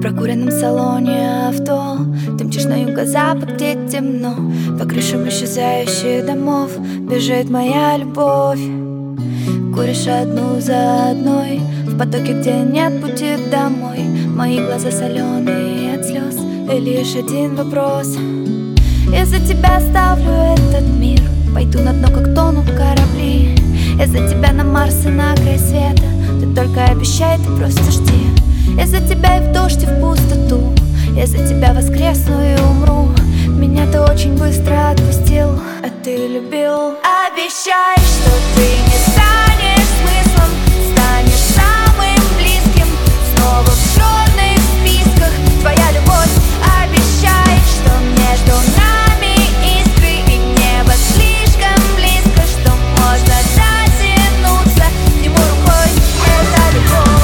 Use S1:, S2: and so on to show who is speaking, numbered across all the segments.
S1: прокуренном салоне авто ты мчишь на юго-запад, где темно. По крышам исчезающих домов бежит моя любовь. Куришь одну за одной в потоке, где нет пути домой. Мои глаза соленые от слез, и лишь один вопрос: я за тебя оставлю этот мир, пойду на дно, как тонут корабли. Я за тебя на Марс и на край света, ты только обещай, ты просто жди. Я за тебя и в дождь, и в пустоту, я за тебя воскресну и умру. Меня ты очень быстро отпустил, а ты любил. Обещай, что ты не станешь смыслом, станешь самым близким, снова в черных списках твоя любовь. Обещай, что между нами искры и небо слишком близко, что можно дотянуться к нему рукой. Это любовь.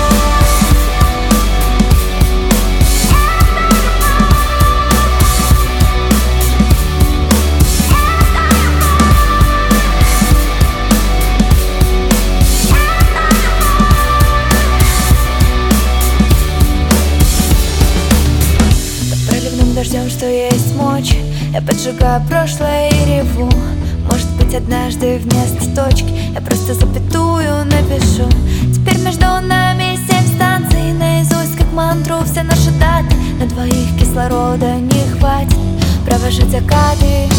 S1: Дождем, что есть мочь, я поджигаю прошлое и реву. Может быть, однажды вместо точки я просто запятую напишу. Теперь между нами 7 станций, наизусть как мантру все наши даты. На двоих кислорода не хватит провожать закаты.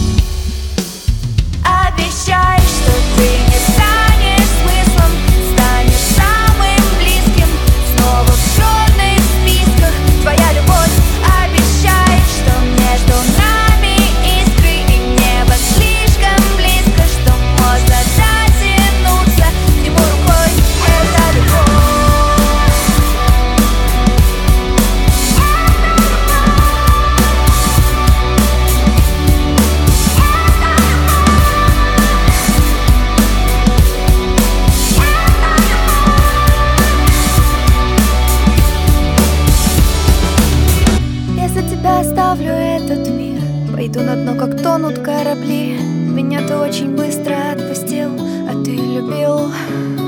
S1: Обещай, что ты не станешь смыслом, станешь самым близким, снова в черных списках твоя любовь. Обещай, что между нами искры и небо слишком близко, что можно дотянуться к нему рукой. Это любовь. Я за тебя оставлю этот мир, пойду на дно, как тонут корабли. Меня ты очень быстро отпустил, а ты любил.